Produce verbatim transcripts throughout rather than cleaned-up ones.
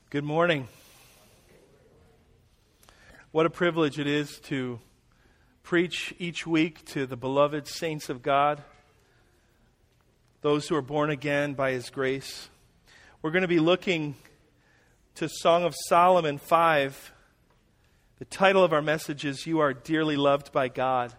Good morning. What a privilege it is to preach each week to the beloved saints of God, those who are born again by His grace. We're going to be looking to Song of Solomon five. The title of our message is You Are Dearly Loved by God.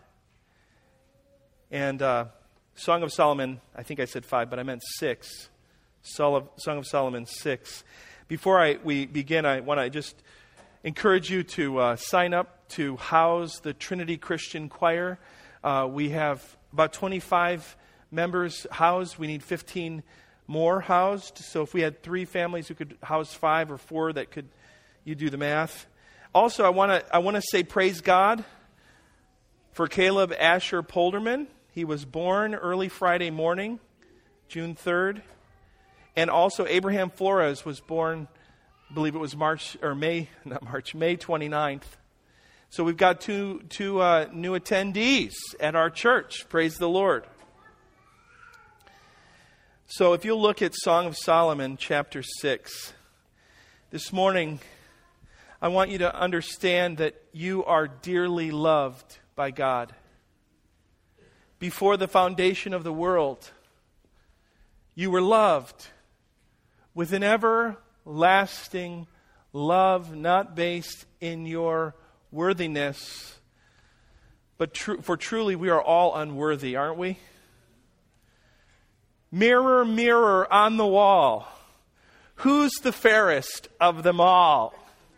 And uh, Song of Solomon, I think I said five, but I meant six. Song of Solomon six. Before I, we begin, I want to just encourage you to uh, sign up to house the Trinity Christian Choir. Uh, we have about twenty-five members housed. We need fifteen more housed. So if we had three families who could house five or four, that could, you do the math. Also, I want to I want to say praise God for Caleb Asher Polderman. He was born early Friday morning, June third. And also Abraham Flores was born, I believe it was March, or May, not March, May twenty-ninth. So we've got two, two uh, new attendees at our church. Praise the Lord. So if you'll look at Song of Solomon, chapter six. This morning, I want you to understand that you are dearly loved by God. Before the foundation of the world, you were loved with an everlasting love, not based in your worthiness, but tr- for truly we are all unworthy, aren't we? Mirror, mirror on the wall, who's the fairest of them all?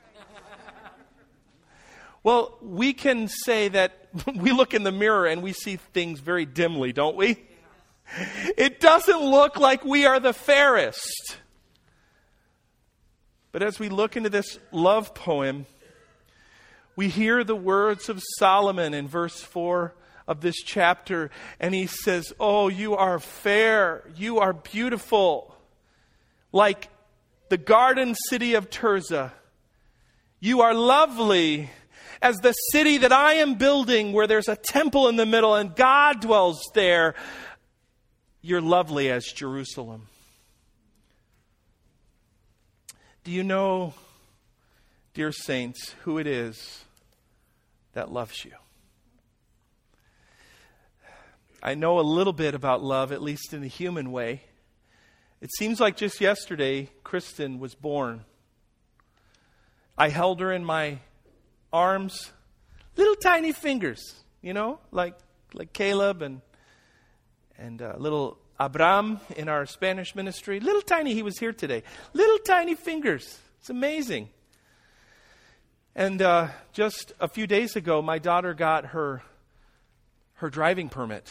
Well, we can say that we look in the mirror and we see things very dimly, don't we? It doesn't look like we are the fairest. But as we look into this love poem, we hear the words of Solomon in verse four of this chapter. And he says, oh, you are fair. You are beautiful. Like the garden city of Tirzah. You are lovely as the city that I am building, where there's a temple in the middle and God dwells there. You're lovely as Jerusalem. Do you know, dear saints, who it is that loves you? I know a little bit about love, at least in a human way. It seems like just yesterday, Kristen was born. I held her in my arms, little tiny fingers, you know, like like Caleb and and uh, little Abram in our Spanish ministry. Little tiny, he was here today. Little tiny fingers. It's amazing. And uh, just a few days ago, my daughter got her her driving permit.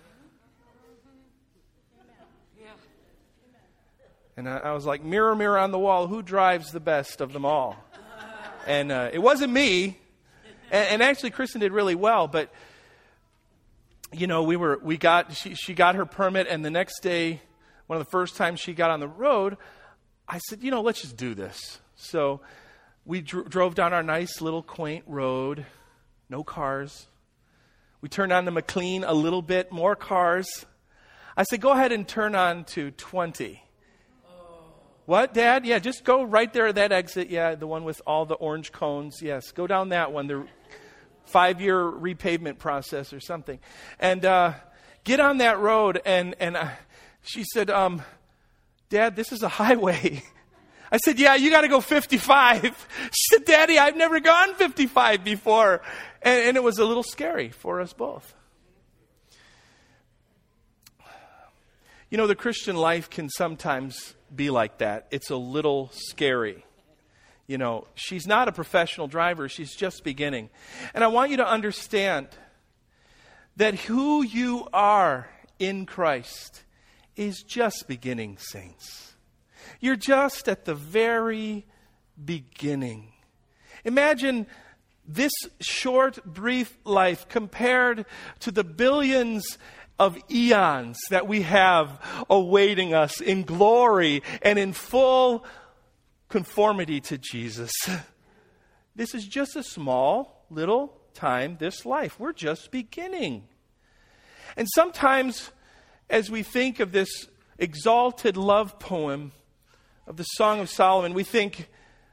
And I, I was like, mirror, mirror on the wall, who drives the best of them all? And uh, it wasn't me. And, and actually, Kristen did really well, but you know, we were, we got, she, she got her permit, and the next day, one of the first times she got on the road, I said, you know, let's just do this. So we dr- drove down our nice little quaint road, no cars. We turned on the McLean a little bit, more cars. I said, go ahead and turn on to twenty. Oh. What, Dad? Yeah, just go right there at that exit. Yeah, the one with all the orange cones. Yes, go down that one. The five-year repavement process or something. And uh, get on that road. And, and uh, she said, um, Dad, this is a highway. I said, yeah, you got to go fifty-five. She said, Daddy, I've never gone fifty-five before. And, and it was a little scary for us both. You know, the Christian life can sometimes be like that. It's a little scary. You know, she's not a professional driver. She's just beginning. And I want you to understand that who you are in Christ is just beginning, saints. You're just at the very beginning. Imagine this short, brief life compared to the billions of eons that we have awaiting us in glory and in full conformity to Jesus. This is just a small little time, this life. We're just beginning. And sometimes as we think of this exalted love poem of the Song of Solomon, we think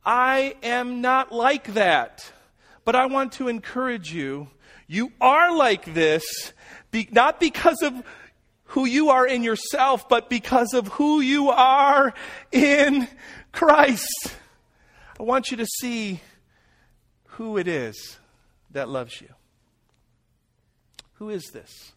I am not like that. But I want to encourage you, you are like this, be, not because of who you are in yourself, but because of who you are in Christ. I want you to see who it is that loves you. Who is this?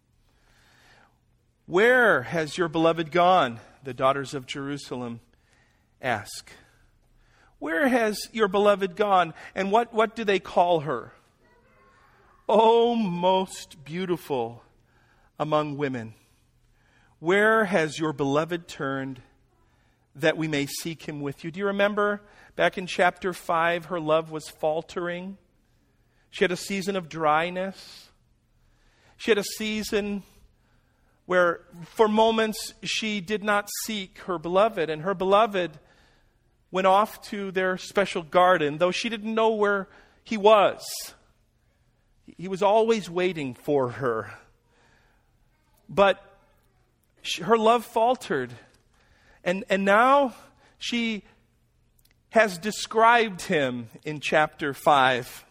Where has your beloved gone? The daughters of Jerusalem ask. Where has your beloved gone? And what, what do they call her? Oh, most beautiful among women. Where has your beloved turned that we may seek him with you? Do you remember back in chapter five, her love was faltering? She had a season of dryness. She had a season where for moments she did not seek her beloved. And her beloved went off to their special garden, though she didn't know where he was. He was always waiting for her. But she, her love faltered. And, and now she has described him in chapter five.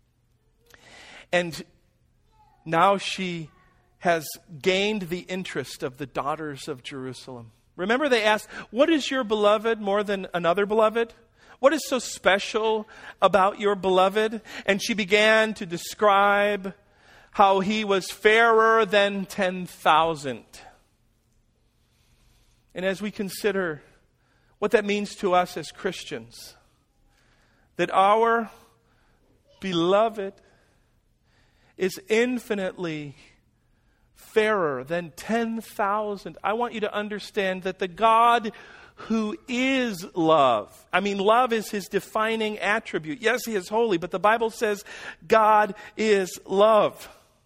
And now she has gained the interest of the daughters of Jerusalem. Remember they asked, what is your beloved more than another beloved? What is so special about your beloved? And she began to describe how he was fairer than ten thousand. And as we consider what that means to us as Christians, that our beloved is infinitely fairer than ten thousand. I want you to understand that the God who is love, I mean, love is his defining attribute. Yes, he is holy, but the Bible says God is love.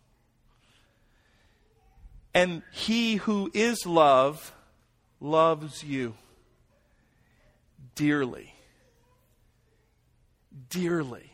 And he who is love loves you dearly. Dearly.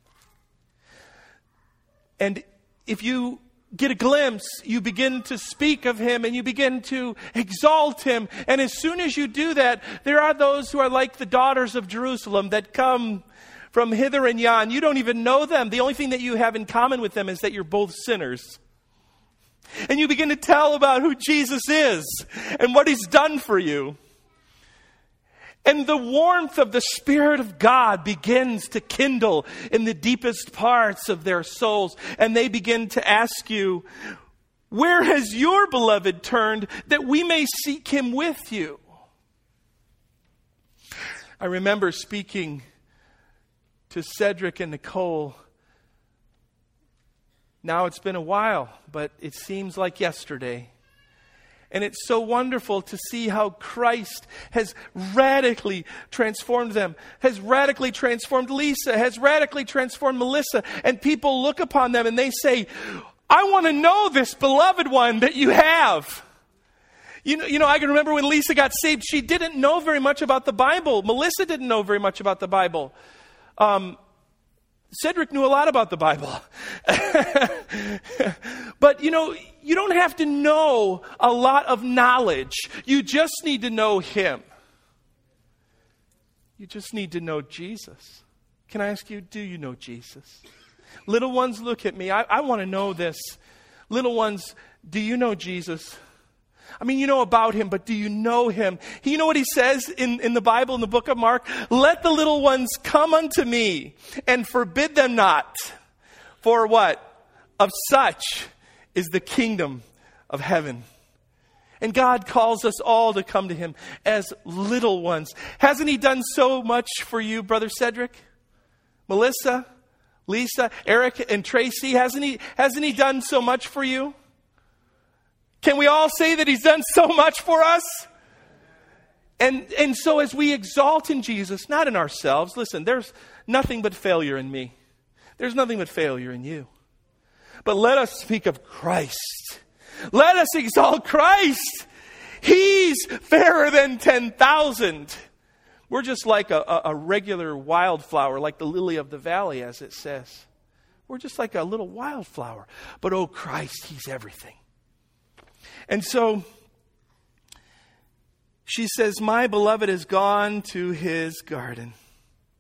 And if you get a glimpse, you begin to speak of him and you begin to exalt him. And as soon as you do that, there are those who are like the daughters of Jerusalem that come from hither and yon. You don't even know them. The only thing that you have in common with them is that you're both sinners. And you begin to tell about who Jesus is and what he's done for you. And the warmth of the Spirit of God begins to kindle in the deepest parts of their souls. And they begin to ask you, where has your beloved turned that we may seek him with you? I remember speaking to Cedric and Nicole. Now it's been a while, but it seems like yesterday. And it's so wonderful to see how Christ has radically transformed them, has radically transformed Lisa, has radically transformed Melissa. And people look upon them and they say, I want to know this beloved one that you have. You know, you know, I can remember when Lisa got saved, she didn't know very much about the Bible. Melissa didn't know very much about the Bible. Um, Cedric knew a lot about the Bible. But, you know, you don't have to know a lot of knowledge. You just need to know him. You just need to know Jesus. Can I ask you, do you know Jesus? Little ones, look at me. I, I want to know this. Little ones, do you know Jesus? I mean, you know about him, but do you know him? You know what he says in, in the Bible, in the book of Mark? Let the little ones come unto me and forbid them not. For what? Of such is the kingdom of heaven. And God calls us all to come to him as little ones. Hasn't he done so much for you, Brother Cedric? Melissa, Lisa, Eric, and Tracy? Hasn't he, hasn't he done so much for you? Can we all say that he's done so much for us? And, and so as we exalt in Jesus, not in ourselves, listen, there's nothing but failure in me. There's nothing but failure in you. But let us speak of Christ. Let us exalt Christ. He's fairer than ten thousand. We're just like a, a, a regular wildflower, like the lily of the valley, as it says. We're just like a little wildflower. But oh, Christ, he's everything. And so she says, my beloved has gone to his garden.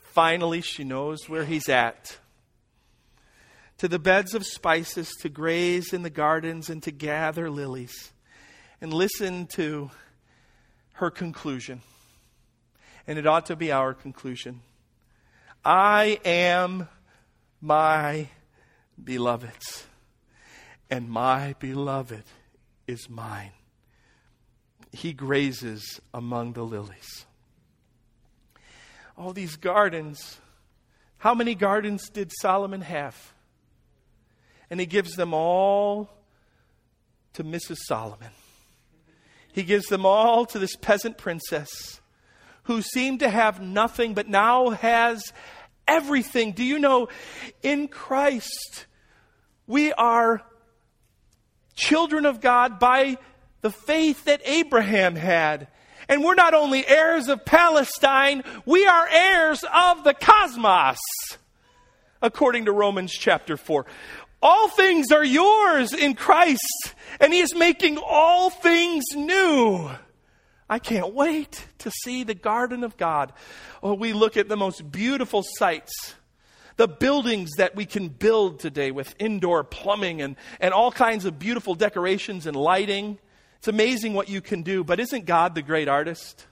Finally, she knows where he's at. To the beds of spices, to graze in the gardens, and to gather lilies. And listen to her conclusion. And it ought to be our conclusion. I am my beloved's, and my beloved is mine. He grazes among the lilies. All these gardens. How many gardens did Solomon have? And he gives them all to Missus Solomon. He gives them all to this peasant princess who seemed to have nothing but now has everything. Do you know, in Christ, we are children of God by the faith that Abraham had. And we're not only heirs of Palestine, we are heirs of the cosmos, according to Romans chapter four. All things are yours in Christ, and He is making all things new. I can't wait to see the garden of God. Oh, we look at the most beautiful sights. The buildings that we can build today with indoor plumbing and, and all kinds of beautiful decorations and lighting. It's amazing what you can do, but isn't God the great artist?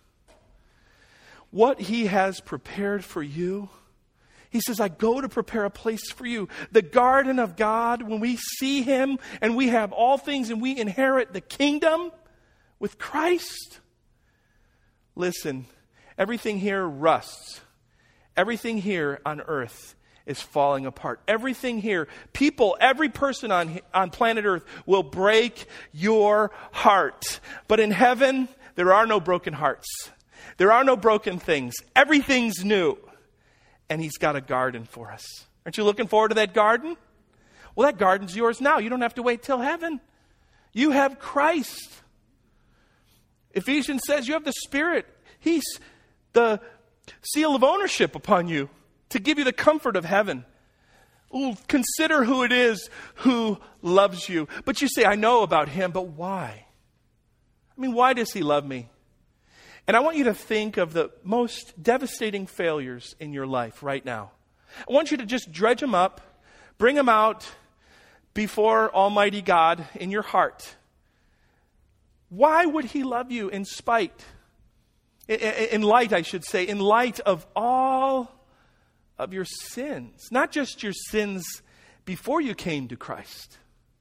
What He has prepared for you. He says, I go to prepare a place for you. The garden of God, when we see Him and we have all things and we inherit the kingdom with Christ. Listen, everything here rusts. Everything here on earth is falling apart. Everything here, people, every person on, on planet Earth will break your heart. But in heaven, there are no broken hearts. There are no broken things. Everything's new. And He's got a garden for us. Aren't you looking forward to that garden? Well, that garden's yours now. You don't have to wait till heaven. You have Christ. Ephesians says you have the Spirit. He's the seal of ownership upon you to give you the comfort of heaven. Ooh, consider who it is who loves you. But you say, I know about Him, but why? I mean, why does He love me? And I want you to think of the most devastating failures in your life right now. I want you to just dredge them up, bring them out before Almighty God in your heart. Why would He love you in spite, in, in light, I should say, in light of all of your sins? Not just your sins before you came to Christ,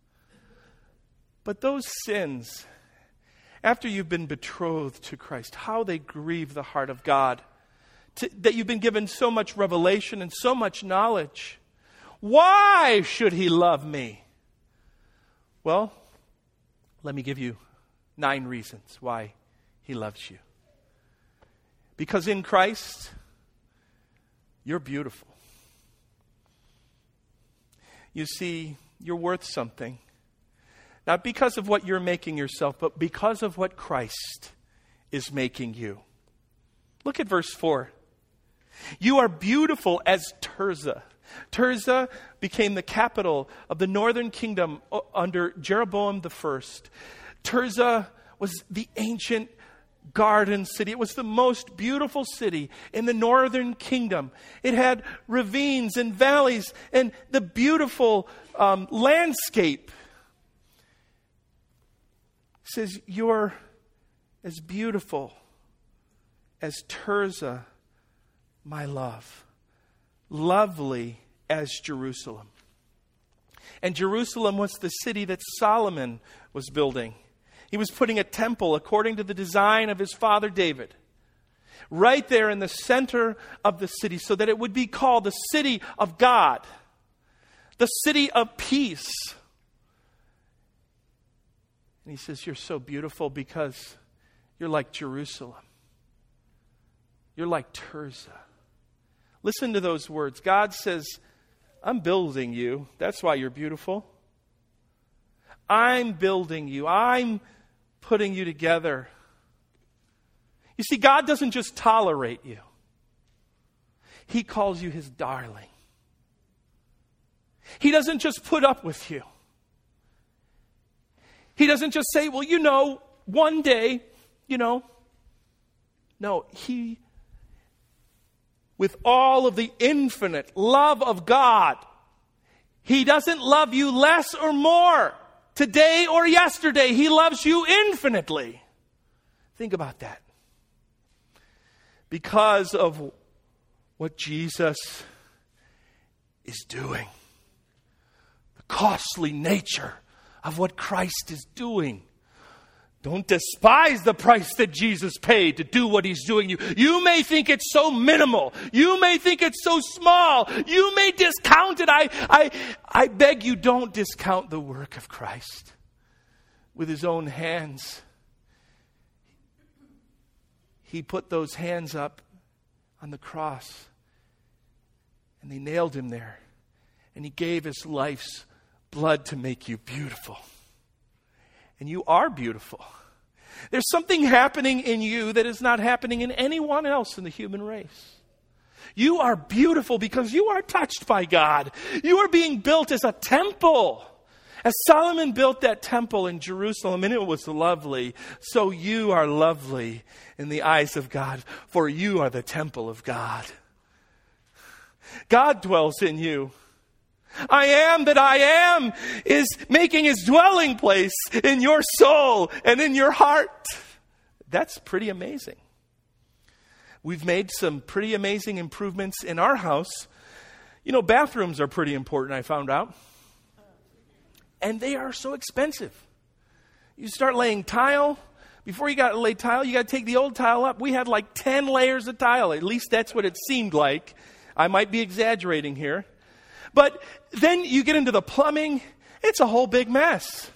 but those sins after you've been betrothed to Christ, how they grieve the heart of God. To, that you've been given so much revelation and so much knowledge. Why should He love me? Well, let me give you nine reasons why He loves you. Because in Christ, you're beautiful. You see, you're worth something. Not because of what you're making yourself, but because of what Christ is making you. Look at verse four. You are beautiful as Tirzah. Tirzah became the capital of the northern kingdom under Jeroboam the First. Tirzah was the ancient garden city. It was the most beautiful city in the northern kingdom. It had ravines and valleys and the beautiful um, landscape. It says, you're as beautiful as Tirzah, my love. Lovely as Jerusalem. And Jerusalem was the city that Solomon was building. He was putting a temple according to the design of his father David. Right there in the center of the city, so that it would be called the city of God. The city of peace. And he says, you're so beautiful because you're like Jerusalem. You're like Tirzah. Listen to those words. God says, I'm building you. That's why you're beautiful. I'm building you. I'm putting you together. You see, God doesn't just tolerate you. He calls you His darling. He doesn't just put up with you. He doesn't just say, well, you know, one day, you know. No, He with all of the infinite love of God, He doesn't love you less or more today or yesterday. He loves you infinitely. Think about that. Because of what Jesus is doing. The costly nature of what Christ is doing. Don't despise the price that Jesus paid to do what He's doing. You, you may think it's so minimal. You may think it's so small. You may discount it. I, I, I beg you, don't discount the work of Christ. With His own hands, He put those hands up on the cross. And they nailed Him there. And He gave His life's blood to make you beautiful. And you are beautiful. There's something happening in you that is not happening in anyone else in the human race. You are beautiful because you are touched by God. You are being built as a temple. As Solomon built that temple in Jerusalem, and it was lovely, so you are lovely in the eyes of God, for you are the temple of God. God dwells in you. I am that I am is making His dwelling place in your soul and in your heart. That's pretty amazing. We've made some pretty amazing improvements in our house. You know, bathrooms are pretty important, I found out. And they are so expensive. You start laying tile. Before you got to lay tile, you got to take the old tile up. We had like ten layers of tile. At least that's what it seemed like. I might be exaggerating here. But then you get into the plumbing. It's a whole big mess.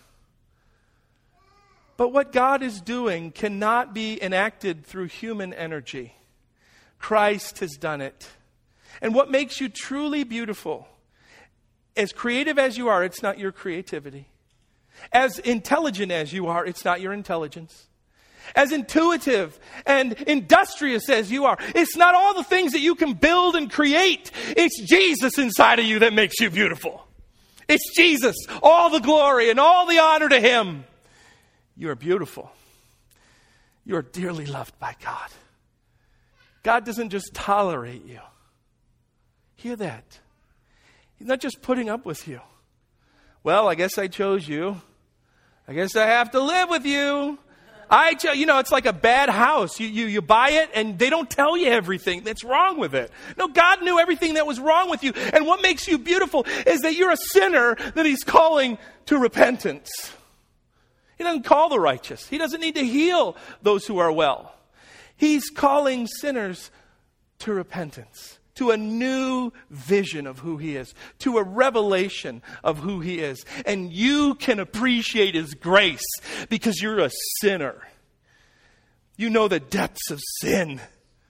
But what God is doing cannot be enacted through human energy. Christ has done it. And what makes you truly beautiful, as creative as you are, it's not your creativity. As intelligent as you are, it's not your intelligence. As intuitive and industrious as you are, it's not all the things that you can build and create. It's Jesus inside of you that makes you beautiful. It's Jesus, all the glory and all the honor to Him. You are beautiful. You are dearly loved by God. God doesn't just tolerate you. Hear that. He's not just putting up with you. Well, I guess I chose you. I guess I have to live with you. I, cho- you know, it's like a bad house. You, you, you buy it and they don't tell you everything that's wrong with it. No, God knew everything that was wrong with you. And what makes you beautiful is that you're a sinner that He's calling to repentance. He doesn't call the righteous. He doesn't need to heal those who are well. He's calling sinners to repentance, to a new vision of who He is, to a revelation of who He is. And you can appreciate His grace because you're a sinner. You know the depths of sin.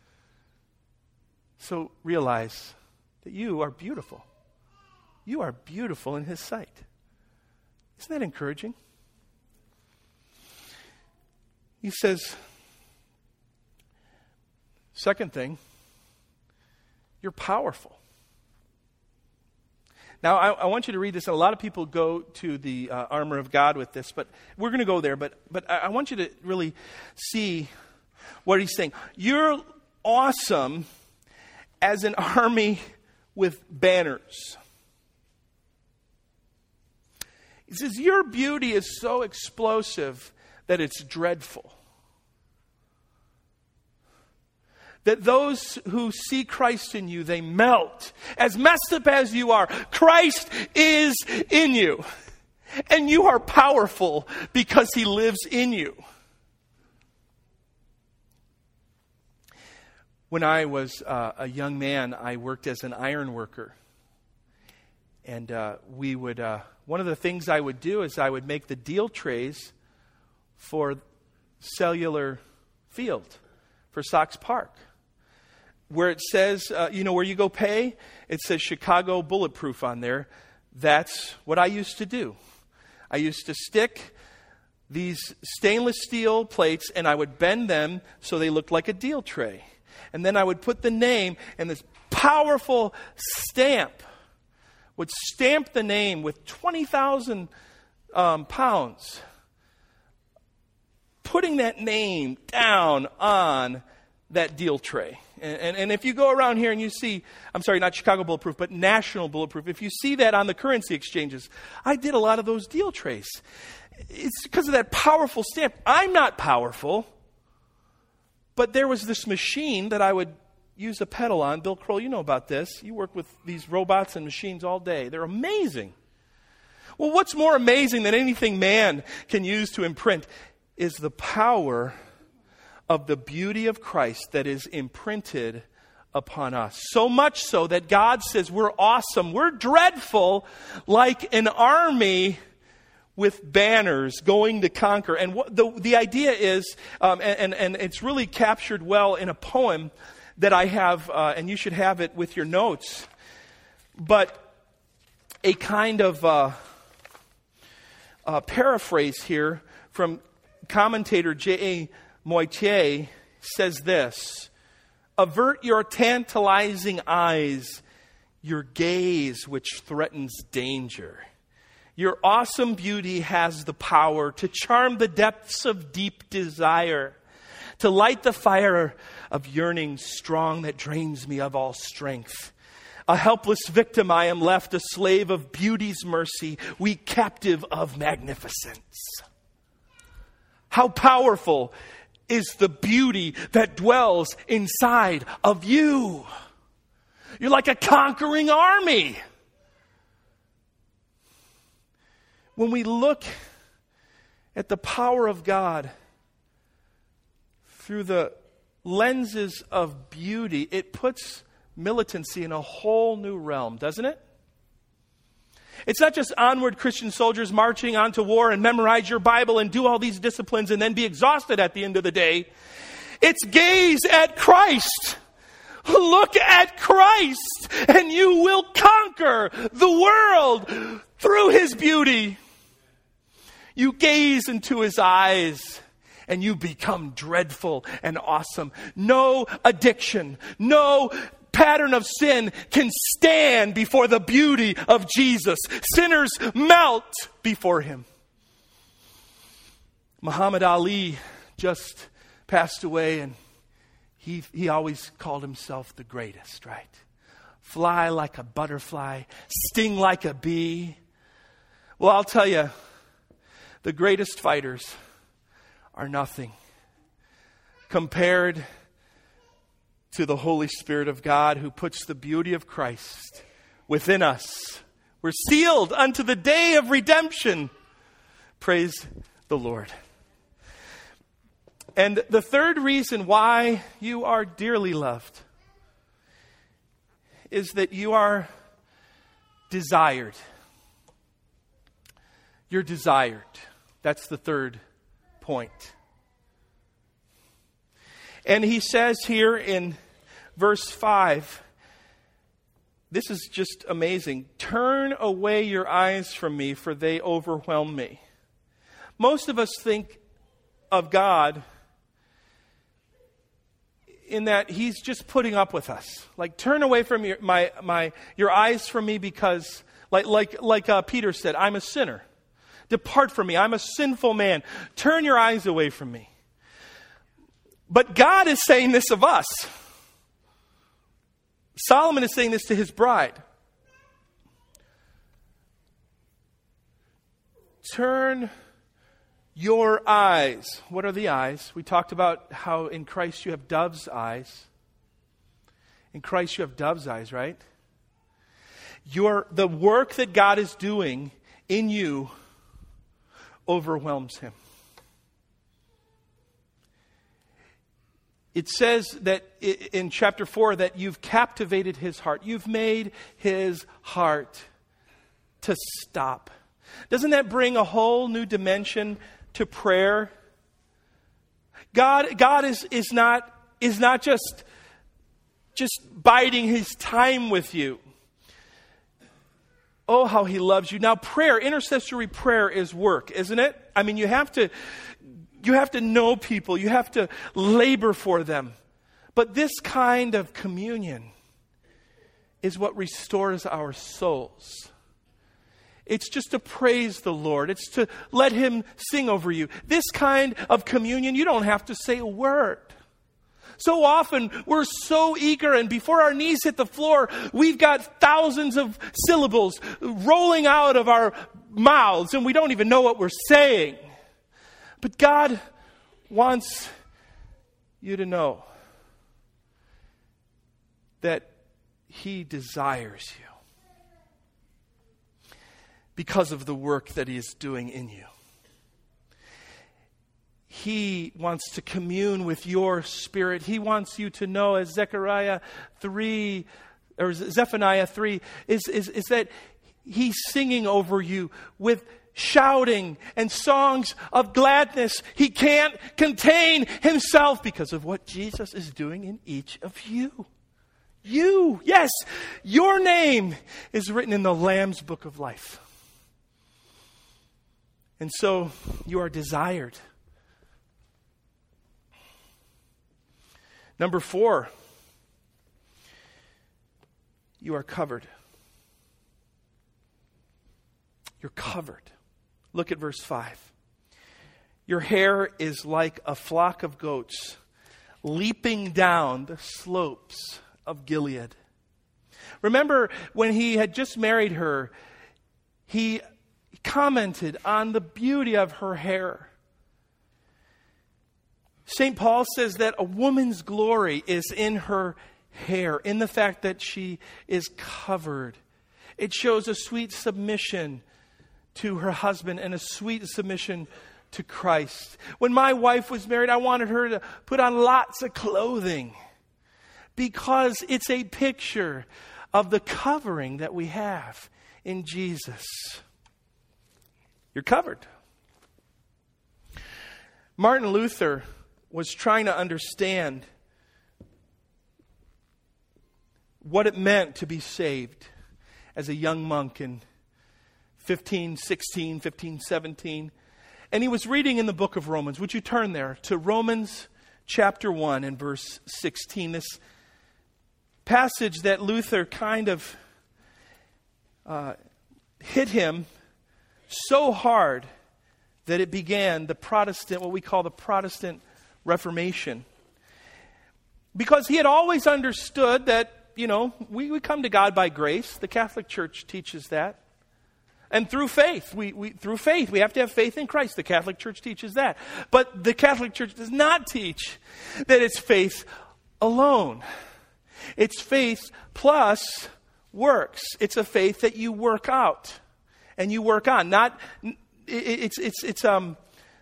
So realize that you are beautiful. You are beautiful in His sight. Isn't that encouraging? He says, second thing, you're powerful. Now, I, I want you to read this. A lot of people go to the uh, armor of God with this, but we're going to go there. But but I, I want you to really see what he's saying. You're awesome as an army with banners. He says, your beauty is so explosive that it's dreadful. That those who see Christ in you, they melt. As messed up as you are, Christ is in you. And you are powerful because He lives in you. When I was uh, a young man, I worked as an iron worker. And uh, we would, uh, one of the things I would do is I would make the deal trays for Cellular Field, for Sox Park. Where it says, uh, you know, where you go pay, it says Chicago Bulletproof on there. That's what I used to do. I used to stick these stainless steel plates and I would bend them so they looked like a deal tray. And then I would put the name and this powerful stamp would stamp the name with twenty thousand um, pounds. Putting that name down on that deal tray. And, and, and if you go around here and you see, I'm sorry, not Chicago Bulletproof, but National Bulletproof, if you see that on the currency exchanges, I did a lot of those deal trays. It's because of that powerful stamp. I'm not powerful, but there was this machine that I would use a pedal on. Bill Kroll, you know about this. You work with these robots and machines all day. They're amazing. Well, what's more amazing than anything man can use to imprint is the power of the beauty of Christ that is imprinted upon us. So much so that God says we're awesome, we're dreadful, like an army with banners going to conquer. And what the, the idea is, um, and, and, and it's really captured well in a poem that I have, uh, and you should have it with your notes, but a kind of uh, uh, paraphrase here from commentator J A Moitié says this: avert your tantalizing eyes, your gaze which threatens danger. Your awesome beauty has the power to charm the depths of deep desire, to light the fire of yearning strong that drains me of all strength. A helpless victim I am left, a slave of beauty's mercy, weak captive of magnificence. How powerful is the beauty that dwells inside of you. You're like a conquering army. When we look at the power of God through the lenses of beauty, it puts militancy in a whole new realm, doesn't it? It's not just onward Christian soldiers marching on to war and memorize your Bible and do all these disciplines and then be exhausted at the end of the day. It's gaze at Christ. Look at Christ and you will conquer the world through His beauty. You gaze into His eyes and you become dreadful and awesome. No addiction, no pattern of sin can stand before the beauty of Jesus. Sinners melt before Him. Muhammad Ali just passed away, and he he always called himself the greatest, right? Fly like a butterfly, sting like a bee. Well, I'll tell you, the greatest fighters are nothing compared to the Holy Spirit of God who puts the beauty of Christ within us. We're sealed unto the day of redemption. Praise the Lord. And the third reason why you are dearly loved is that you are desired. You're desired. That's the third point. And he says here in verse five, this is just amazing. Turn away your eyes from me, for they overwhelm me. Most of us think of God in that He's just putting up with us. Like, turn away from your my my your eyes from me, because like like like uh, Peter said, I'm a sinner. Depart from me. I'm a sinful man. Turn your eyes away from me. But God is saying this of us. Solomon is saying this to his bride. Turn your eyes. What are the eyes? We talked about how in Christ you have dove's eyes. In Christ you have dove's eyes, right? Your, the work that God is doing in you overwhelms Him. It says that in chapter four that you've captivated His heart. You've made His heart to stop. Doesn't that bring a whole new dimension to prayer? God, God is, is not, is not just, just biding His time with you. Oh, how He loves you. Now, prayer, intercessory prayer is work, isn't it? I mean, you have to... You have to know people. You have to labor for them. But this kind of communion is what restores our souls. It's just to praise the Lord. It's to let Him sing over you. This kind of communion, you don't have to say a word. So often we're so eager, and before our knees hit the floor, we've got thousands of syllables rolling out of our mouths, and we don't even know what we're saying. But God wants you to know that He desires you because of the work that He is doing in you. He wants to commune with your spirit. He wants you to know, as Zechariah three, or Zephaniah three, is, is, is that He's singing over you with shouting and songs of gladness. He can't contain Himself because of what Jesus is doing in each of you. You, yes, your name is written in the Lamb's book of life. And so you are desired. Number four, you are covered. You're covered. Look at verse five. Your hair is like a flock of goats leaping down the slopes of Gilead. Remember when he had just married her, he commented on the beauty of her hair. Saint Paul says that a woman's glory is in her hair, in the fact that she is covered. It shows a sweet submission to her husband and a sweet submission to Christ. When my wife was married, I wanted her to put on lots of clothing because it's a picture of the covering that we have in Jesus. You're covered. Martin Luther was trying to understand what it meant to be saved as a young monk in fifteen sixteen, fifteen seventeen. And he was reading in the book of Romans. Would you turn there to Romans chapter one and verse sixteen? This passage that Luther kind of uh, hit him so hard that it began the Protestant, what we call the Protestant Reformation. Because he had always understood that, you know, we, we come to God by grace. The Catholic Church teaches that. And through faith, we, we through faith, we have to have faith in Christ. The Catholic Church teaches that. But the Catholic Church does not teach that it's faith alone. It's faith plus works. It's a faith that you work out and you work on. Not it, it's it's it's um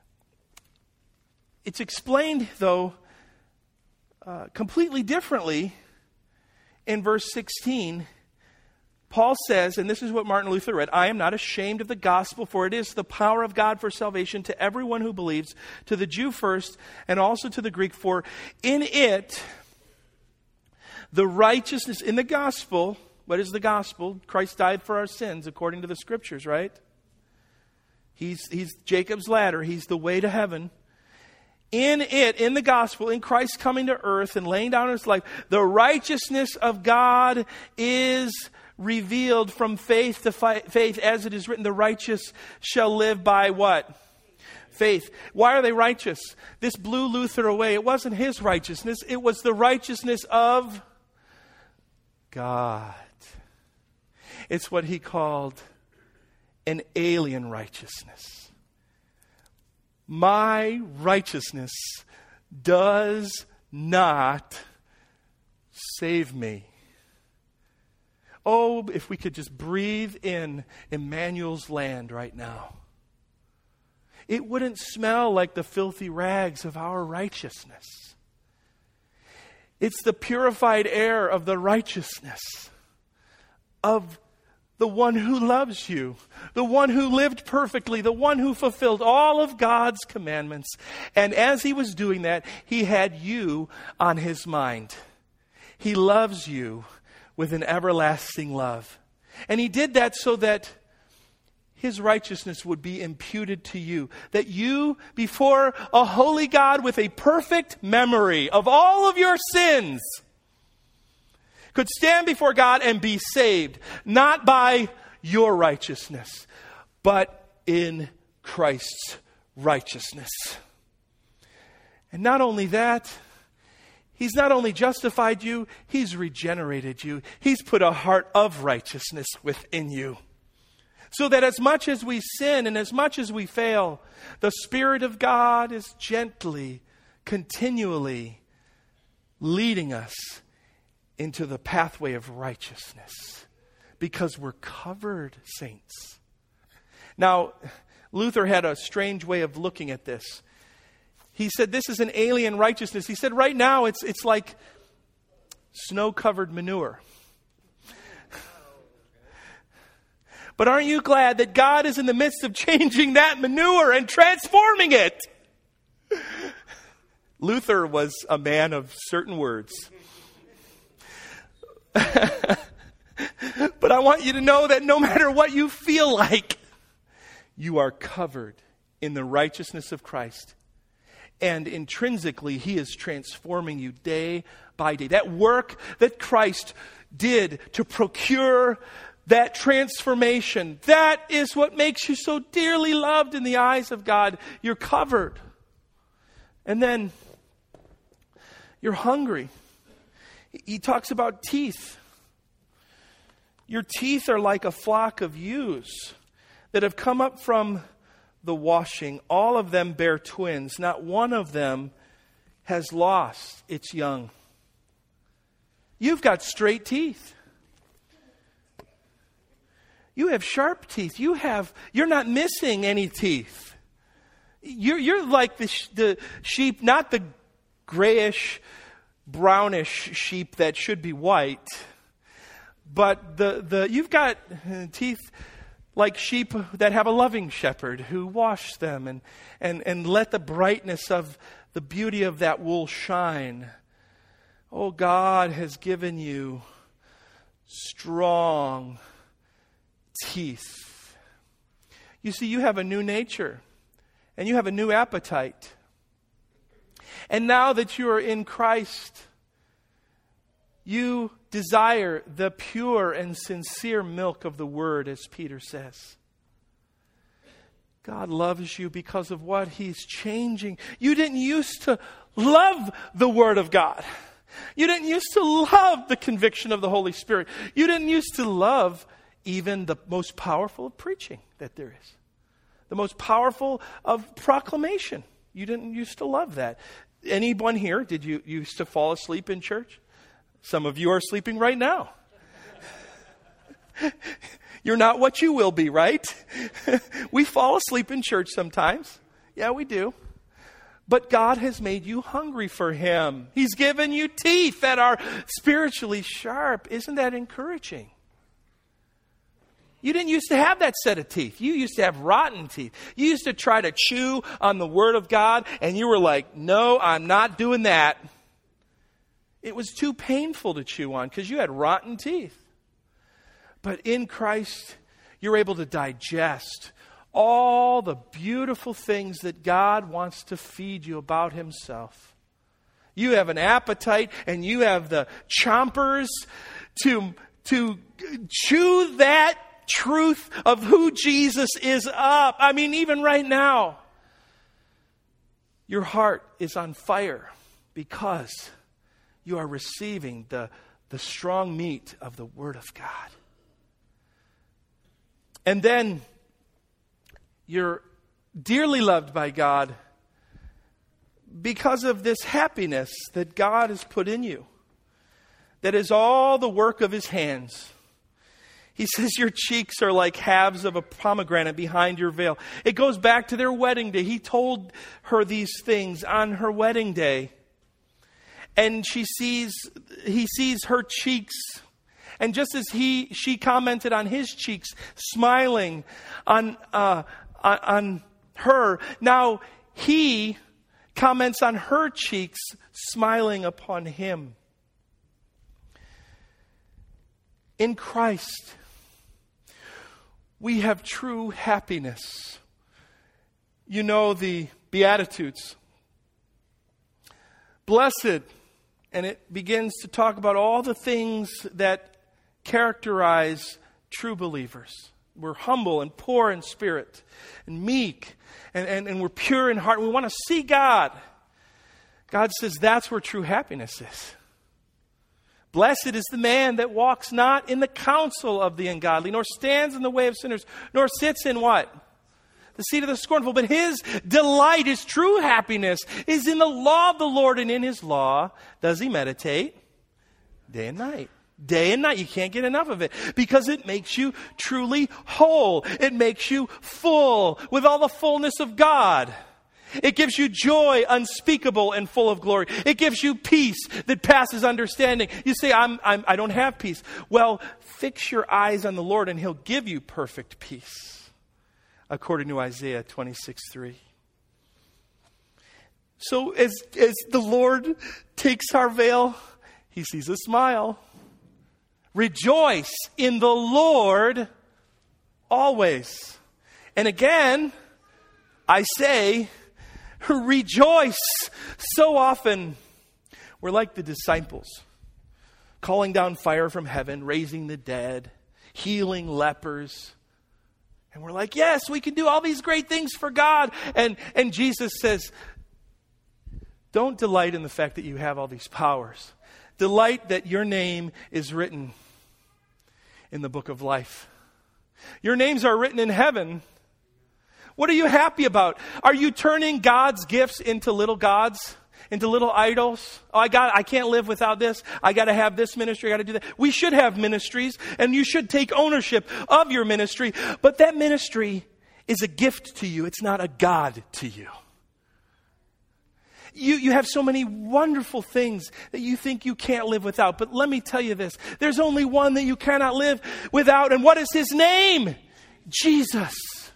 it's explained though uh, completely differently in verse sixteen. Paul says, and this is what Martin Luther read, I am not ashamed of the gospel, for it is the power of God for salvation to everyone who believes, to the Jew first, and also to the Greek. For in it, the righteousness, in the gospel, what is the gospel? Christ died for our sins, according to the scriptures, right? He's, he's Jacob's ladder. He's the way to heaven. In it, in the gospel, in Christ coming to earth and laying down His life, the righteousness of God is revealed from faith to fi- faith, as it is written, the righteous shall live by what? Faith. Why are they righteous? This blew Luther away. It wasn't his righteousness. It was the righteousness of God. It's what he called an alien righteousness. My righteousness does not save me. Oh, if we could just breathe in Emmanuel's land right now. It wouldn't smell like the filthy rags of our righteousness. It's the purified air of the righteousness of the one who loves you, the one who lived perfectly, the one who fulfilled all of God's commandments. And as he was doing that, he had you on his mind. He loves you with an everlasting love. And he did that so that his righteousness would be imputed to you. That you, before a holy God with a perfect memory of all of your sins, could stand before God and be saved, not by your righteousness, but in Christ's righteousness. And not only that, He's not only justified you, He's regenerated you. He's put a heart of righteousness within you. So that as much as we sin and as much as we fail, the Spirit of God is gently, continually leading us into the pathway of righteousness. Because we're covered, saints. Now, Luther had a strange way of looking at this. He said this is an alien righteousness. He said right now it's it's like snow-covered manure. But aren't you glad that God is in the midst of changing that manure and transforming it? Luther was a man of certain words. But I want you to know that no matter what you feel like, you are covered in the righteousness of Christ. And intrinsically, He is transforming you day by day. That work that Christ did to procure that transformation, that is what makes you so dearly loved in the eyes of God. You're covered. And then you're hungry. He talks about teeth. Your teeth are like a flock of ewes that have come up from the washing. All of them bear twins. Not one of them has lost its young. You've got straight teeth. You have sharp teeth. You have, you're not missing any teeth. You're, you're like the, the sheep, not the grayish, brownish sheep that should be white, but the, the you've got teeth like sheep that have a loving shepherd who wash them and, and, and let the brightness of the beauty of that wool shine. Oh, God has given you strong teeth. You see, you have a new nature and you have a new appetite. And now that you are in Christ, you desire the pure and sincere milk of the Word, as Peter says. God loves you because of what He's changing. You didn't used to love the Word of God. You didn't used to love the conviction of the Holy Spirit. You didn't used to love even the most powerful of preaching that there is. The most powerful of proclamation. You didn't used to love that. Anyone here, did you used to fall asleep in church? Some of you are sleeping right now. You're not what you will be, right? We fall asleep in church sometimes. Yeah, we do. But God has made you hungry for Him. He's given you teeth that are spiritually sharp. Isn't that encouraging? You didn't used to have that set of teeth. You used to have rotten teeth. You used to try to chew on the Word of God, and you were like, no, I'm not doing that. It was too painful to chew on because you had rotten teeth. But in Christ, you're able to digest all the beautiful things that God wants to feed you about Himself. You have an appetite and you have the chompers to, to chew that truth of who Jesus is up. I mean, even right now, your heart is on fire because you are receiving the, the strong meat of the Word of God. And then you're dearly loved by God because of this happiness that God has put in you. That is all the work of His hands. He says your cheeks are like halves of a pomegranate behind your veil. It goes back to their wedding day. He told her these things on her wedding day. And she sees, he sees her cheeks. And just as he, she commented on his cheeks, smiling on, uh, on her, now he comments on her cheeks, smiling upon him. In Christ, we have true happiness. You know the Beatitudes. Blessed, and it begins to talk about all the things that characterize true believers. We're humble and poor in spirit and meek, and, and, and we're pure in heart. We want to see God. God says that's where true happiness is. Blessed is the man that walks not in the counsel of the ungodly, nor stands in the way of sinners, nor sits in what? The seat of the scornful. But his delight, his true happiness, is in the law of the Lord, and in his law does he meditate day and night. Day and night. You can't get enough of it because it makes you truly whole. It makes you full with all the fullness of God. It gives you joy unspeakable and full of glory. It gives you peace that passes understanding. You say, I'm, I'm, I don't have peace. Well, fix your eyes on the Lord and he'll give you perfect peace, according to Isaiah twenty-six three. So as, as the Lord takes our veil, he sees a smile. Rejoice in the Lord always. And again, I say, rejoice. So often, we're like the disciples, calling down fire from heaven, raising the dead, healing lepers. And we're like, yes, we can do all these great things for God. And, and Jesus says, don't delight in the fact that you have all these powers. Delight that your name is written in the book of life. Your names are written in heaven. What are you happy about? Are you turning God's gifts into little gods? Into little idols? Oh, I got, I can't live without this. I got to have this ministry. I got to do that. We should have ministries, and you should take ownership of your ministry. But that ministry is a gift to you. It's not a God to you. You, you have so many wonderful things that you think you can't live without. But let me tell you this. There's only one that you cannot live without. And what is his name? Jesus.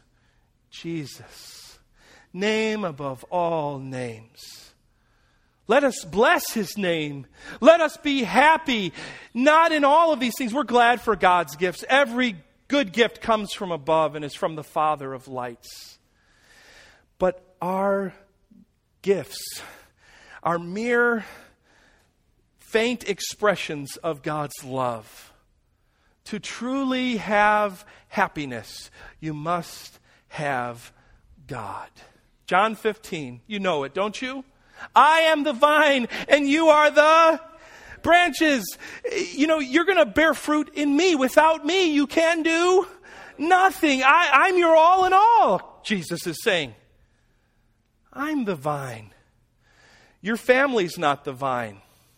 Jesus. Name above all names. Let us bless his name. Let us be happy. Not in all of these things. We're glad for God's gifts. Every good gift comes from above and is from the Father of lights. But our gifts are mere faint expressions of God's love. To truly have happiness, you must have God. John fifteen, you know it, don't you? I am the vine and you are the branches. You know, you're going to bear fruit in me. Without me, you can do nothing. I, I'm your all in all, Jesus is saying. I'm the vine. Your family's not the vine.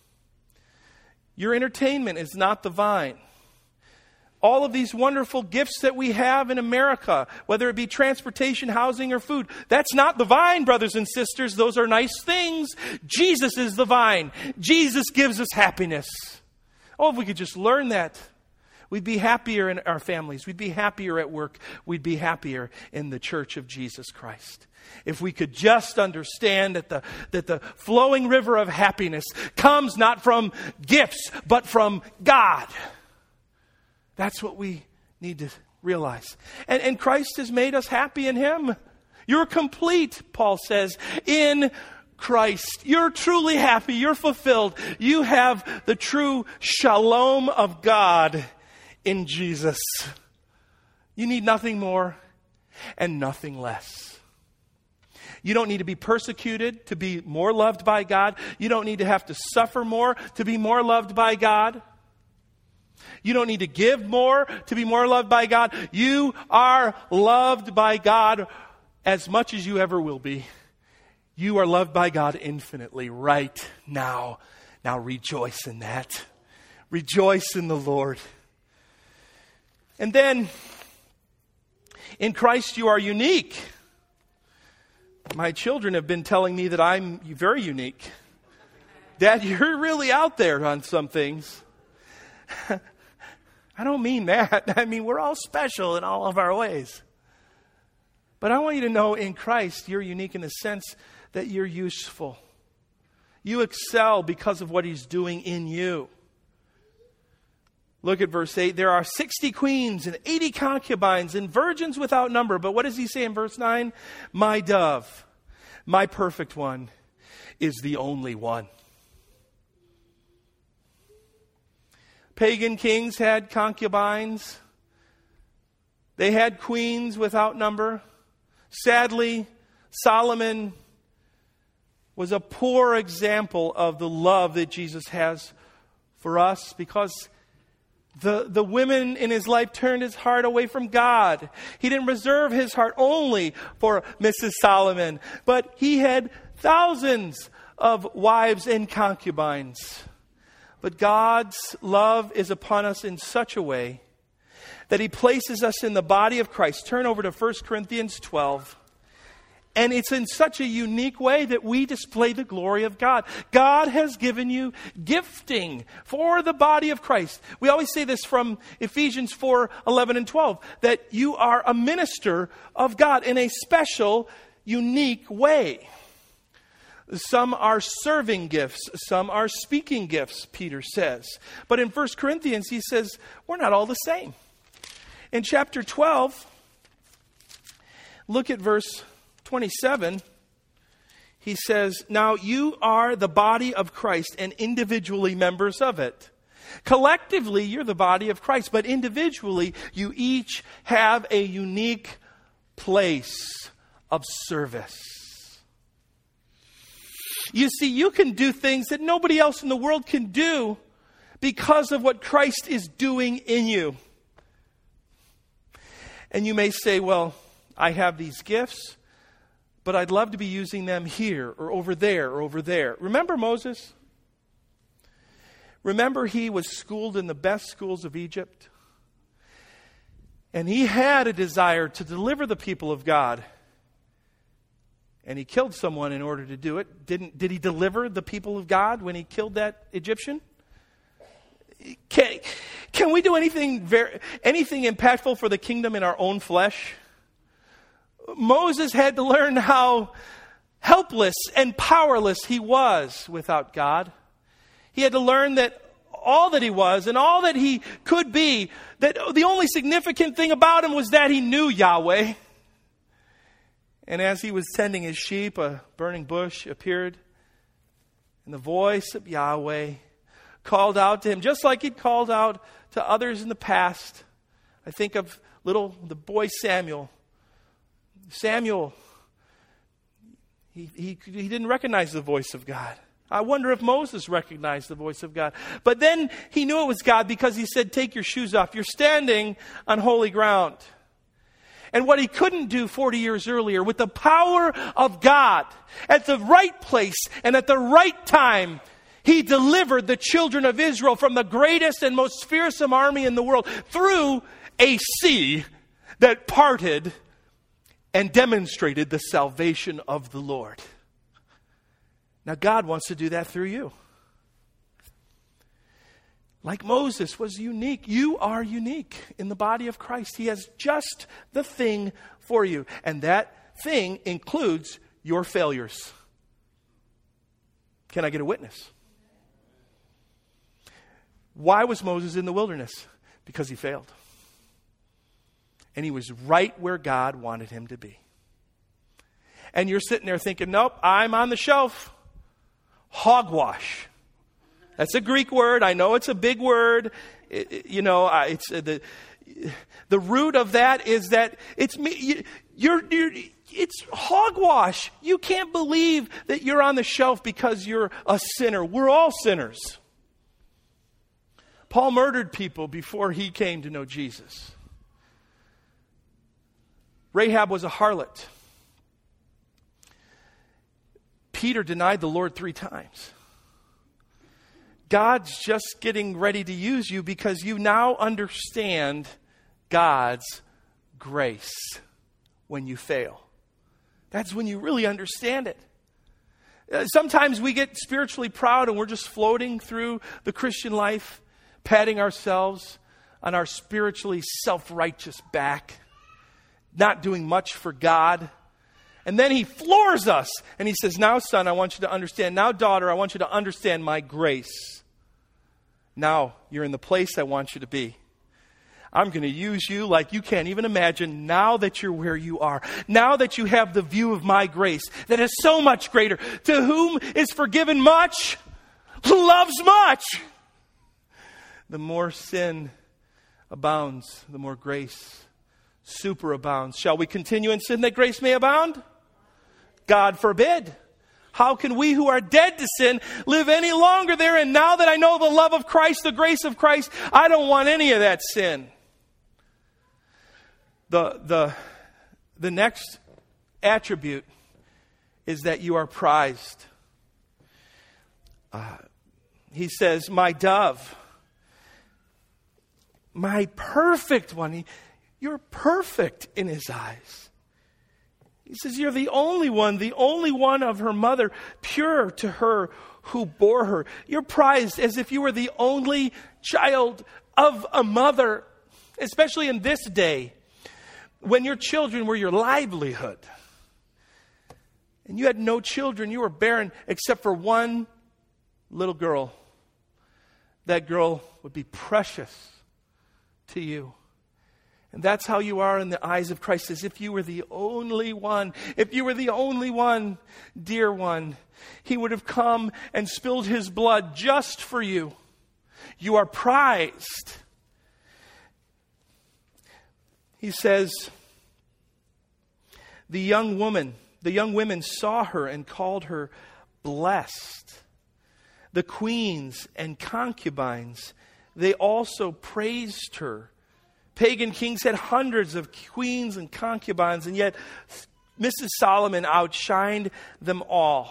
Your entertainment is not the vine. All of these wonderful gifts that we have in America, whether it be transportation, housing, or food, that's not the vine, brothers and sisters. Those are nice things. Jesus is the vine. Jesus gives us happiness. Oh, if we could just learn that, we'd be happier in our families. We'd be happier at work. We'd be happier in the church of Jesus Christ. If we could just understand that the, that the flowing river of happiness comes not from gifts, but from God. That's what we need to realize. And, and Christ has made us happy in him. You're complete, Paul says, in Christ. You're truly happy. You're fulfilled. You have the true shalom of God in Jesus. You need nothing more and nothing less. You don't need to be persecuted to be more loved by God. You don't need to have to suffer more to be more loved by God. You don't need to give more to be more loved by God. You are loved by God as much as you ever will be. You are loved by God infinitely right now. Now rejoice in that. Rejoice in the Lord. And then, in Christ you are unique. My children have been telling me that I'm very unique. Dad, you're really out there on some things. I don't mean that. I mean, we're all special in all of our ways. But I want you to know in Christ, you're unique in the sense that you're useful. You excel because of what he's doing in you. Look at verse eight. There are sixty queens and eighty concubines and virgins without number. But what does he say in verse nine? My dove, my perfect one, is the only one. Pagan kings had concubines. They had queens without number. Sadly, Solomon was a poor example of the love that Jesus has for us, because the, the women in his life turned his heart away from God. He didn't reserve his heart only for Missus Solomon, but he had thousands of wives and concubines. But God's love is upon us in such a way that he places us in the body of Christ. Turn over to First Corinthians twelve. And it's in such a unique way that we display the glory of God. God has given you gifting for the body of Christ. We always say this from Ephesians four, eleven and twelve, that you are a minister of God in a special, unique way. Some are serving gifts. Some are speaking gifts, Peter says. But in First Corinthians, he says, we're not all the same. In chapter twelve, look at verse twenty-seven. He says, now you are the body of Christ and individually members of it. Collectively, you're the body of Christ, but individually, you each have a unique place of service. You see, you can do things that nobody else in the world can do because of what Christ is doing in you. And you may say, well, I have these gifts, but I'd love to be using them here or over there or over there. Remember Moses? Remember he was schooled in the best schools of Egypt? And he had a desire to deliver the people of God. And he killed someone in order to do it. Didn't, did he deliver the people of God when he killed that Egyptian? Can, can we do anything very, anything impactful for the kingdom in our own flesh? Moses had to learn how helpless and powerless he was without God. He had to learn that all that he was and all that he could be, that the only significant thing about him was that he knew Yahweh. And as he was tending his sheep, a burning bush appeared, and the voice of Yahweh called out to him, just like he'd called out to others in the past. I think of little, the boy Samuel. Samuel, he, he, he didn't recognize the voice of God. I wonder if Moses recognized the voice of God. But then he knew it was God because he said, take your shoes off. You're standing on holy ground. And what he couldn't do forty years earlier, with the power of God, at the right place and at the right time, he delivered the children of Israel from the greatest and most fearsome army in the world through a sea that parted and demonstrated the salvation of the Lord. Now God wants to do that through you. Like Moses was unique, you are unique in the body of Christ. He has just the thing for you. And that thing includes your failures. Can I get a witness? Why was Moses in the wilderness? Because he failed. And he was right where God wanted him to be. And you're sitting there thinking, nope, I'm on the shelf. Hogwash. That's a Greek word. I know it's a big word. It, it, you know, uh, it's uh, the the root of that is that it's me. You, you're, you're it's hogwash. You can't believe that you're on the shelf because you're a sinner. We're all sinners. Paul murdered people before he came to know Jesus. Rahab was a harlot. Peter denied the Lord three times. God's just getting ready to use you because you now understand God's grace when you fail. That's when you really understand it. Uh, sometimes we get spiritually proud and we're just floating through the Christian life, patting ourselves on our spiritually self-righteous back, not doing much for God. And then he floors us and he says, now son, I want you to understand. Now daughter, I want you to understand my grace. Now you're in the place I want you to be. I'm going to use you like you can't even imagine now that you're where you are. Now that you have the view of my grace that is so much greater. To whom is forgiven much, loves much. The more sin abounds, the more grace superabounds. Shall we continue in sin that grace may abound? God forbid. How can we who are dead to sin live any longer therein? Now that I know the love of Christ, the grace of Christ, I don't want any of that sin. The, the, the next attribute is that you are prized. Uh, he says, my dove, my perfect one. He, you're perfect in his eyes. He says, you're the only one, the only one of her mother, pure to her who bore her. You're prized as if you were the only child of a mother, especially in this day, when your children were your livelihood. And you had no children, you were barren except for one little girl. That girl would be precious to you. And that's how you are in the eyes of Christ, as if you were the only one. If you were the only one, dear one, he would have come and spilled his blood just for you. You are prized. He says, the young woman, the young women saw her and called her blessed. The queens and concubines, they also praised her. Pagan kings had hundreds of queens and concubines, and yet Missus Solomon outshined them all.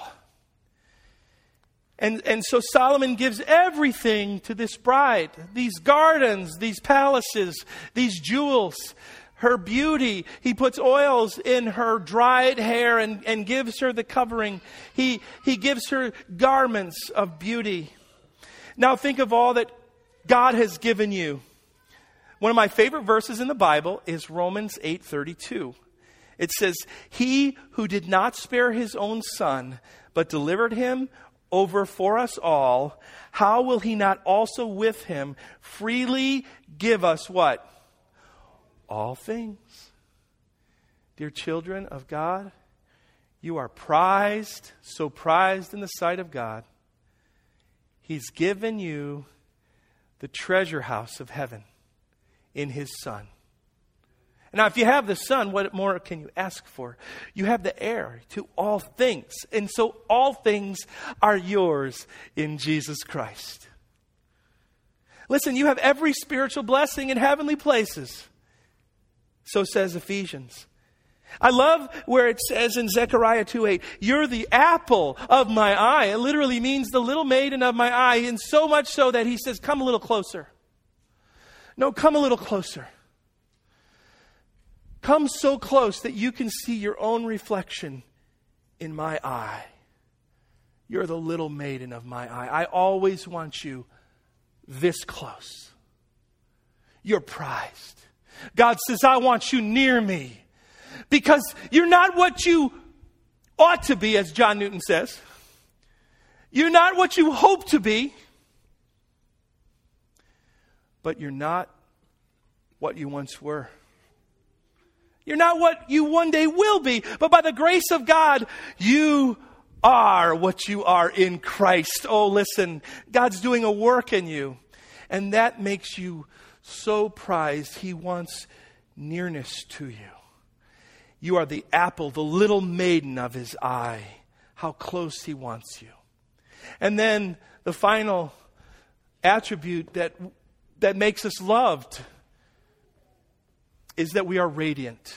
And, and so Solomon gives everything to this bride. These gardens, these palaces, these jewels, her beauty. He puts oils in her dried hair and, and gives her the covering. He, he gives her garments of beauty. Now think of all that God has given you. One of my favorite verses in the Bible is Romans eight thirty-two. It says, he who did not spare his own son, but delivered him over for us all, how will he not also with him freely give us what? All things. Dear children of God, you are prized, so prized in the sight of God. He's given you the treasure house of heaven in his Son. Now, if you have the Son, what more can you ask for? You have the heir to all things. And so all things are yours in Jesus Christ. Listen, you have every spiritual blessing in heavenly places. So says Ephesians. I love where it says in Zechariah two eight, you're the apple of my eye. It literally means the little maiden of my eye. And so much so that he says, come a little closer. No, come a little closer. Come so close that you can see your own reflection in my eye. You're the little maiden of my eye. I always want you this close. You're prized. God says, I want you near me. Because you're not what you ought to be, as John Newton says. You're not what you hope to be. But you're not what you once were. You're not what you one day will be. But by the grace of God, you are what you are in Christ. Oh, listen, God's doing a work in you. And that makes you so prized. He wants nearness to you. You are the apple, the little maiden of his eye. How close he wants you. And then the final attribute that that makes us loved is that we are radiant.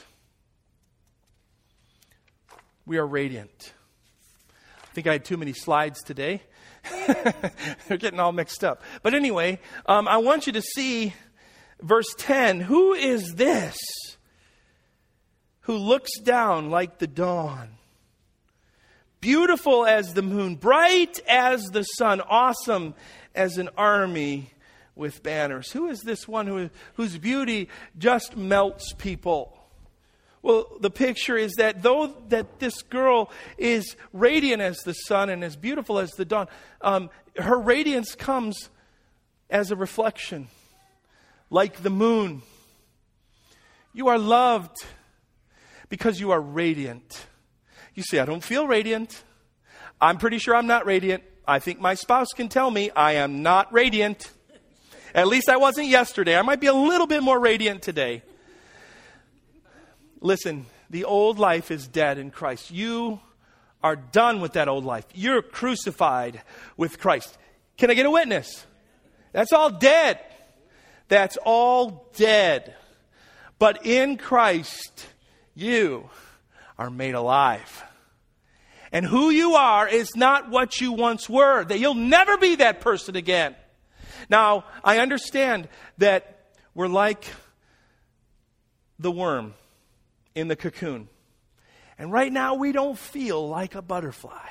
We are radiant. I think I had too many slides today. They're getting all mixed up. But anyway, um, I want you to see verse ten. Who is this who looks down like the dawn? Beautiful as the moon, bright as the sun, awesome as an army with banners. Who is this one who, whose beauty just melts people? Well, the picture is that though that this girl is radiant as the sun and as beautiful as the dawn, um, her radiance comes as a reflection, like the moon. You are loved because you are radiant. You say, I don't feel radiant. I'm pretty sure I'm not radiant. I think my spouse can tell me I am not radiant. At least I wasn't yesterday. I might be a little bit more radiant today. Listen, the old life is dead in Christ. You are done with that old life. You're crucified with Christ. Can I get a witness? That's all dead. That's all dead. But in Christ, you are made alive. And who you are is not what you once were. That you'll never be that person again. Now, I understand that we're like the worm in the cocoon. And right now we don't feel like a butterfly.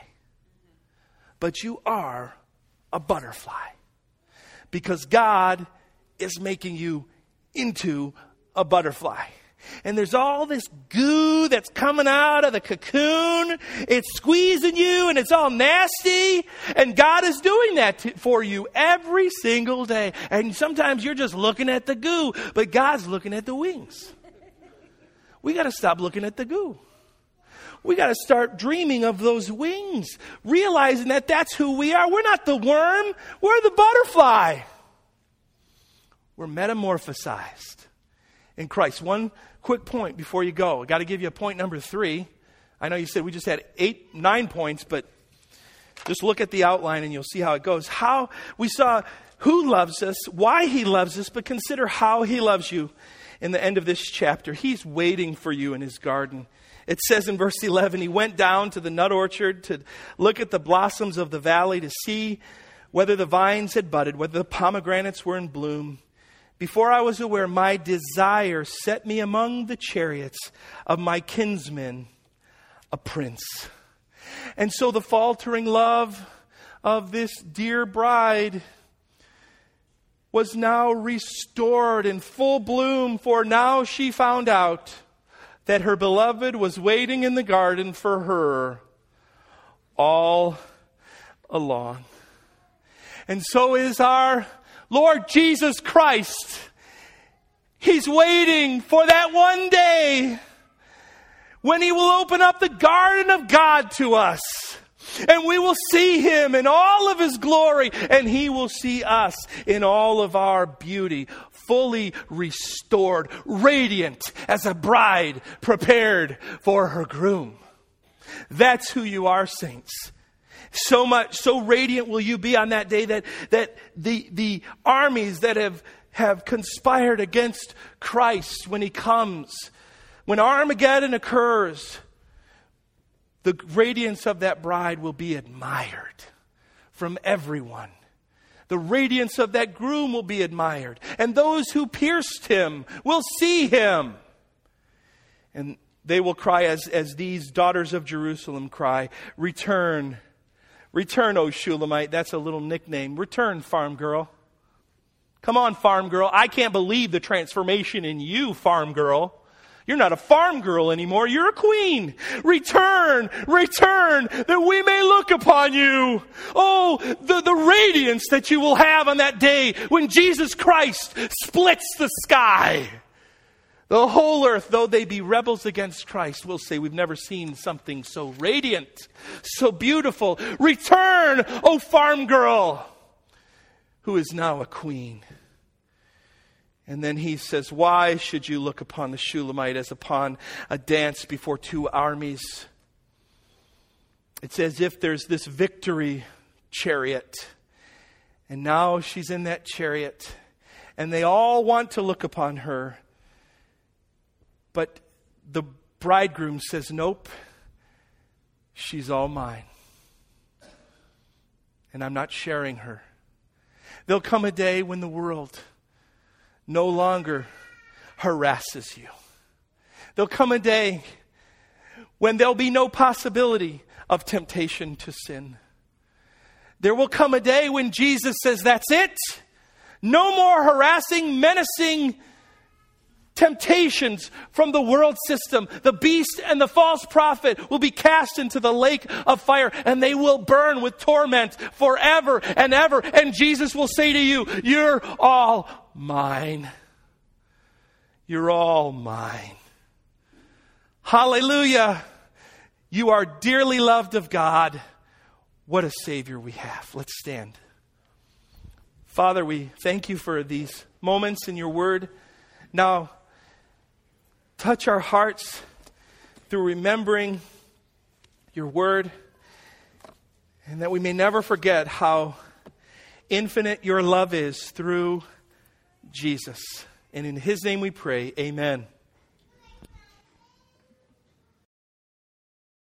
But you are a butterfly. Because God is making you into a butterfly. And there's all this goo that's coming out of the cocoon. It's squeezing you and it's all nasty. And God is doing that to, for you every single day. And sometimes you're just looking at the goo, but God's looking at the wings. We got to stop looking at the goo. We got to start dreaming of those wings, realizing that that's who we are. We're not the worm. We're the butterfly. We're metamorphosized in Christ. One quick point before you go. I got to give you a point number three. I know you said we just had eight, nine points, but just look at the outline and you'll see how it goes. How we saw who loves us, why he loves us, but consider how he loves you in the end of this chapter. He's waiting for you in his garden. It says in verse eleven, he went down to the nut orchard to look at the blossoms of the valley to see whether the vines had budded, whether the pomegranates were in bloom. Before I was aware, my desire set me among the chariots of my kinsman, a prince. And so the faltering love of this dear bride was now restored in full bloom, for now she found out that her beloved was waiting in the garden for her all along. And so is our Lord Jesus Christ. He's waiting for that one day when he will open up the garden of God to us. And we will see him in all of his glory. And he will see us in all of our beauty. Fully restored, radiant as a bride prepared for her groom. That's who you are, saints. So much, so radiant will you be on that day that, that the, the armies that have, have conspired against Christ when he comes, when Armageddon occurs, the radiance of that bride will be admired from everyone. The radiance of that groom will be admired. And those who pierced him will see him. And they will cry as, as these daughters of Jerusalem cry, return. Return, O Shulamite. That's a little nickname. Return, farm girl. Come on, farm girl. I can't believe the transformation in you, farm girl. You're not a farm girl anymore. You're a queen. Return, return, that we may look upon you. Oh, the, the radiance that you will have on that day when Jesus Christ splits the sky. The whole earth, though they be rebels against Christ, will say, we've never seen something so radiant, so beautiful. Return, O farm girl, who is now a queen. And then he says, why should you look upon the Shulamite as upon a dance before two armies? It's as if there's this victory chariot. And now she's in that chariot. And they all want to look upon her. But the bridegroom says, nope, she's all mine. And I'm not sharing her. There'll come a day when the world no longer harasses you. There'll come a day when there'll be no possibility of temptation to sin. There will come a day when Jesus says, that's it. No more harassing, menacing temptations from the world system. The beast and the false prophet will be cast into the lake of fire, and they will burn with torment forever and ever. And Jesus will say to you, you're all mine. You're all mine. Hallelujah. You are dearly loved of God. What a Savior we have. Let's stand. Father, we thank you for these moments in your word. Now, touch our hearts through remembering your word, and that we may never forget how infinite your love is through Jesus. And in his name we pray, amen.